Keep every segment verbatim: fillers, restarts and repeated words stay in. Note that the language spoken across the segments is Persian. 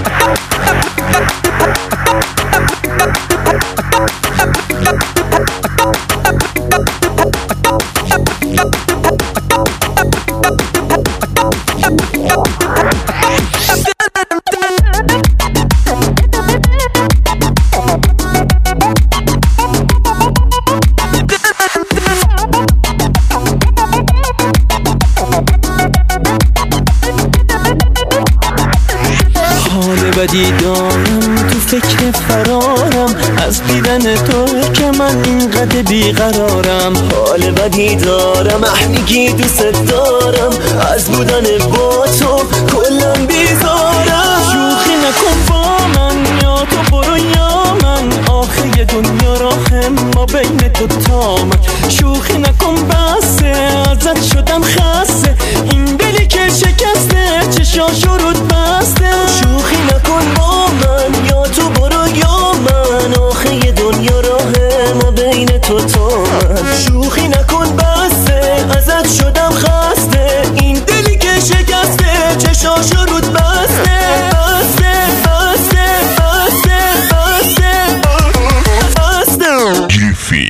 بدی دارم تو فکر فرارم از دیدن تو که من اینقدر بیقرارم. حال بدی دارم اه میگی دوست دارم از بودن با تو کلم بیزارم. شوخی نکن با من یا تو برو یا من آخه یه دنیا راه ما بین تو تا من. شوخی نکن بسه ازت شدم خسته این دلی که شکسته چشاشو رود بسته. شوخی نکن با من یا تو برو یا من آخه یه دنیا راه ما بین تو تا من. شوخی نکن بسه ازت شدم خسته این دلی که شکسته چشاشو رود بسته بسته بسته بسته بسته بسته. گریفین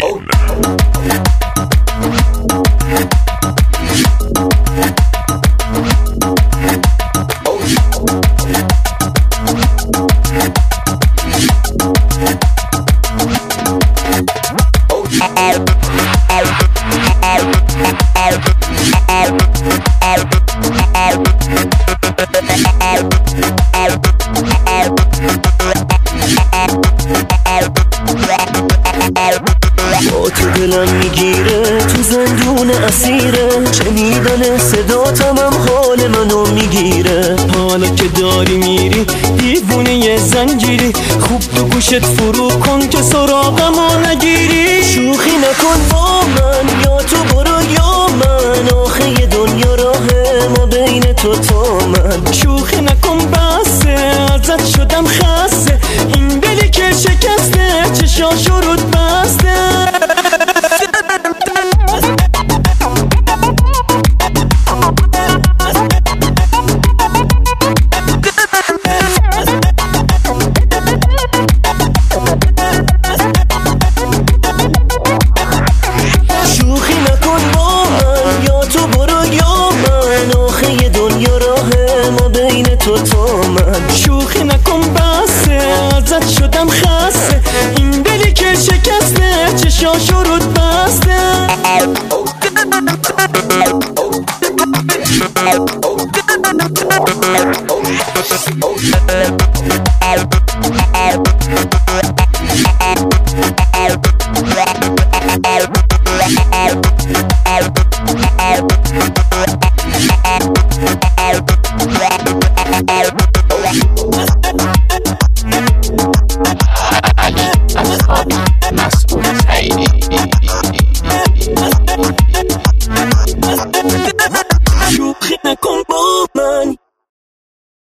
با تو دلم میگیره تو زندون اسیره شنیدن صدا تمام حال منو میگیره. حالا که داری میری دیوونه یه زنجیری خوب تو گوشت فرو کن که سراغمو نگیری. شوخی نکن با من یا تو برو یا من آخه یه دنیا راه ما بین تو تا من. شوخی نکن بسه ازت شدم خسته این دلی که شکسته چشاشو رود بسته. شوخی نکن با من یا تو برو یا من آخه یه دنیا راه ما بین تو تا من. شوخی نکن بسه ازت شدم خسته این دلی که شکسته چشاشو رود بسته. Oh,